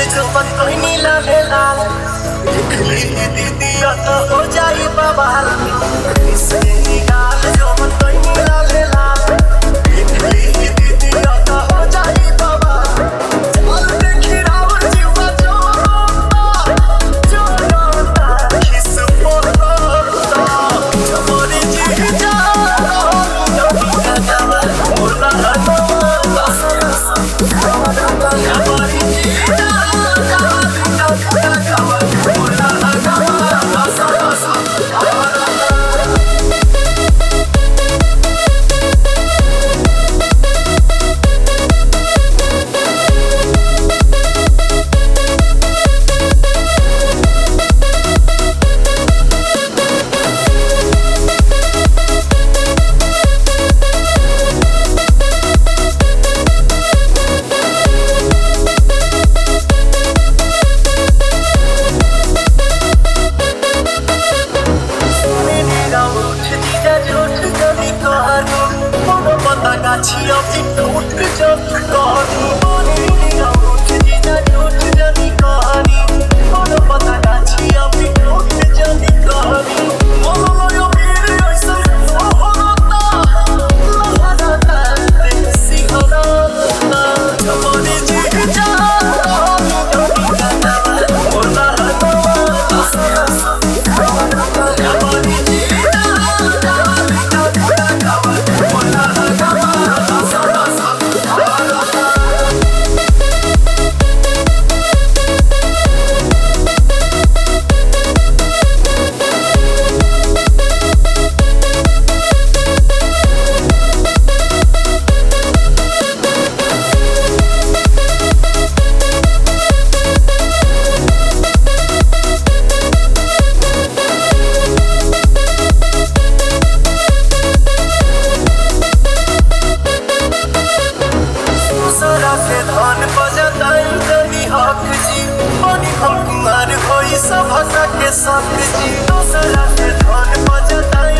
जो बतनी लाले लाल देख ली दीदिया तो हो जाई बवाल इसे निकाल जो बतनी लाले लाल देख ली दीदिया तो हो जाई बवाल चल देखी रावण जीवा जो रोता किस पोता जबरी जी जा नबी का मोला गाछिया भी टूट जब कहानी बोली उठ जीजा टूट जानी कहानी मोर पता गाछिया भी टूट जानी कहानी मोलो वीर ऐसा होता लहराता देसी होता जबरी जीजा मोला धान बजाताई गनी हक जी पानी हम कुमार होई सभा के साथ जी दूसरा के धान बजाताई